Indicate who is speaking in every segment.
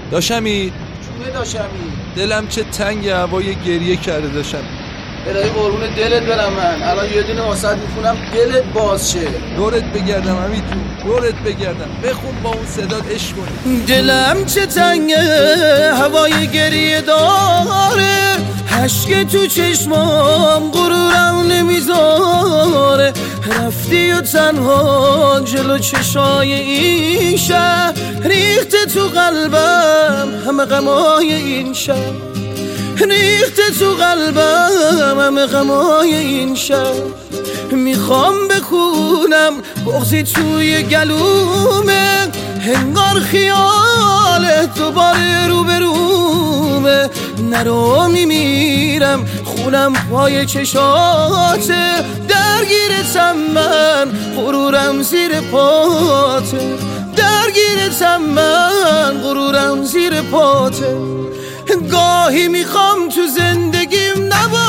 Speaker 1: داشمی
Speaker 2: چونه داشمی
Speaker 1: دلم چه تنگ هوای گریه کرده داشمی.
Speaker 2: الهی قربون دلت برم من. الان یه دونه واسط میخونم دلت باز شه.
Speaker 1: دورت بگردم همین تو دورت بگردم. بخون با اون صدات عشق کنی.
Speaker 2: دلم چه تنگه هوای گریه داره، اشک تو چشمام غرورم نمیذاره. رفتی و تنها جلو چشای این شهر، ریخته تو قلبم همه غمای این شهر، ریخته تو قلبم همه غمای این شهر. میخوام بخونم بغضی توی گلومه، هنگار خیالت دوباره روبرومه. نرو میمیرم خونم پای چشاته، درگیرتم من غرورم زیر پاته، درگیرتم من غرورم زیر پاته. گاهی میخوام تو زندگیم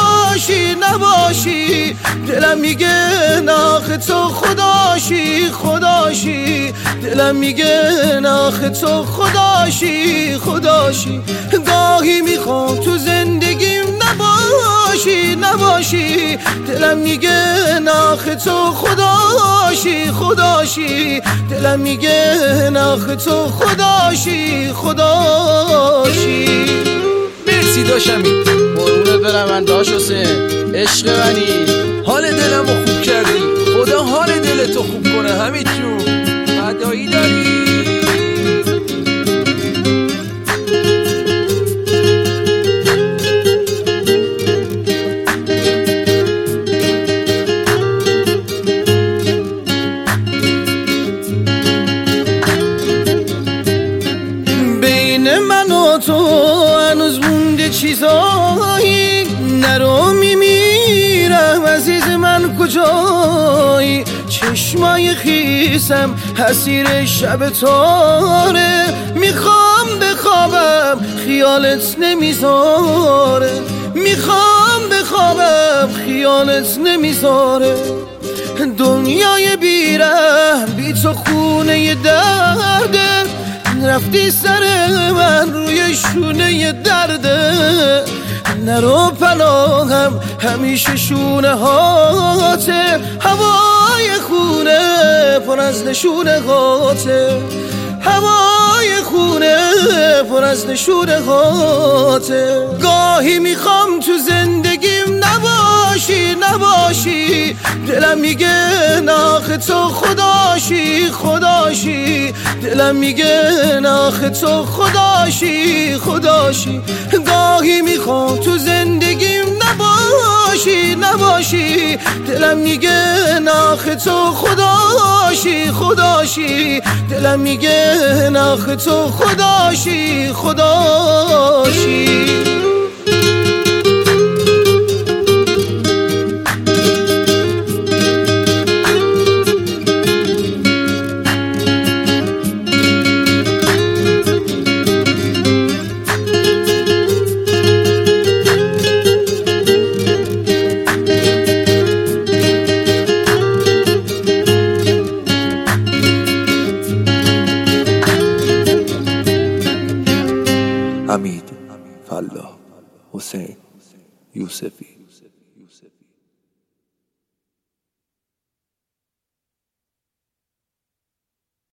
Speaker 2: نباشی، دلم میگه ناخ تو خداشی، دلم میگه ناخ تو خداشی. گاهی میخوام تو زندگیم نباشی، دلم میگه ناخ تو خداشی، دلم میگه ناخ تو خداشی.
Speaker 1: مرسی داشمی.
Speaker 2: قربونت برم من داش حسین، عشق منی.
Speaker 1: حال دلمو خوب کردی، خدا حال دلتو خوب کنه همین جون. فدایی داری.
Speaker 2: بین من و تو هنوز مونده چیزایی، نرو میمیرم عزیز من کجایی. چشمای خیسم حسیر شب تاره، میخوام بخوابم خیالت نمیذاره، میخوام بخوابم خیالت نمیذاره. دنیای بیرحم بی تو خونه درده، رفتی سر من روی شونه درده. نرو پناهم همیشه شونه هاته، هوای خونه پر از نشونه هاته، هوای خونه پر از نشونه هاته. گاهی میخوام تو زندگیم نباشی، دلم میگه ناخ تو خداشی، دلم میگه ناخ تو خداشی. گاهی میخوام تو زندگیم نباشی، دلم میگه ناخ تو خداشی، دلم میگه ناخ تو خداشی.
Speaker 1: حمید، فلاح، حسین، یوسفی.